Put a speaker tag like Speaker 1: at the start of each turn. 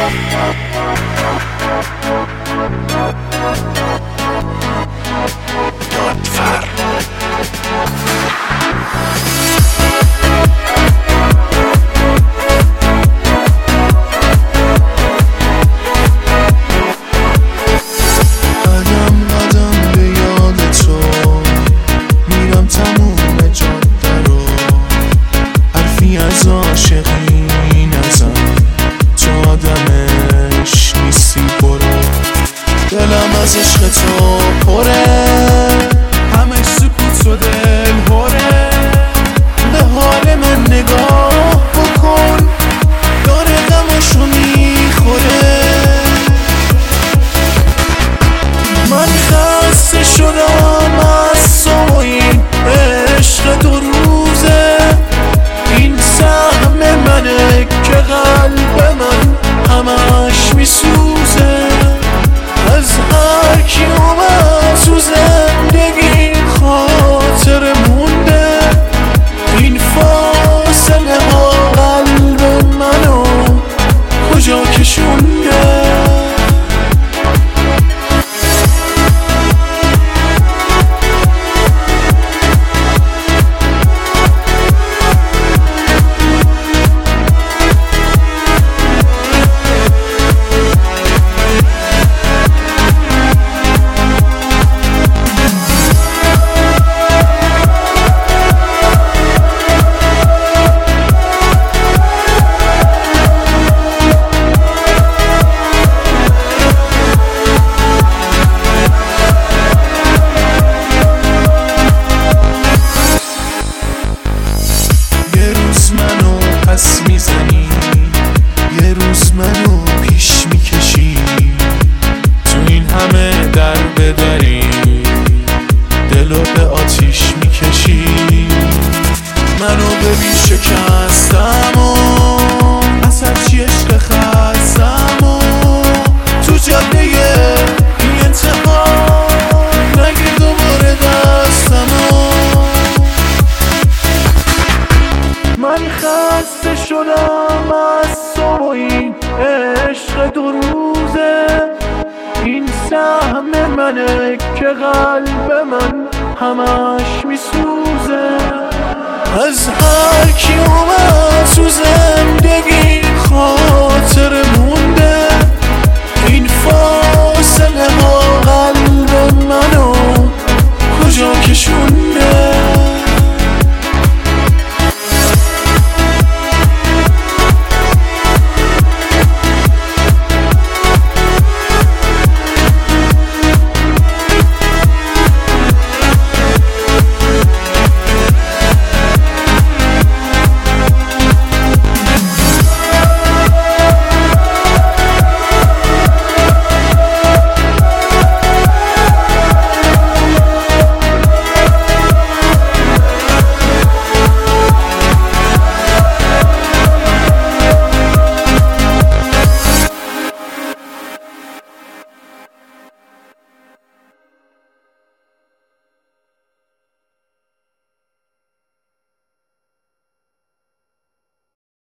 Speaker 1: از عاشقی نزن، تو آدمش نیستی، برو. دلم از عشق تو پره، همش سکوت و دل هره. به حال من نگاه بکن، داره غمشو میخوره. من خسته شدم از تو و این عشق دو روزه. این سهم منه که قلب من همش میسوزه. از هر کی اومد تو زندگی خاطر مونده. این فاصله ها قلب منو کجا کشونده. پس میزنی، یه روز منو پیش میکشی. تو این همه در بدری، دلو به آتیش میکشی. منو ببین شکستم و از هرچی عشق خستم و تو جاده این انتقام نگیر دوباره دستمو. من خسته شدم از تو و این عشق دو روزه. این سهم منه که قلب من همش میسوزه. از هر کی اومد تو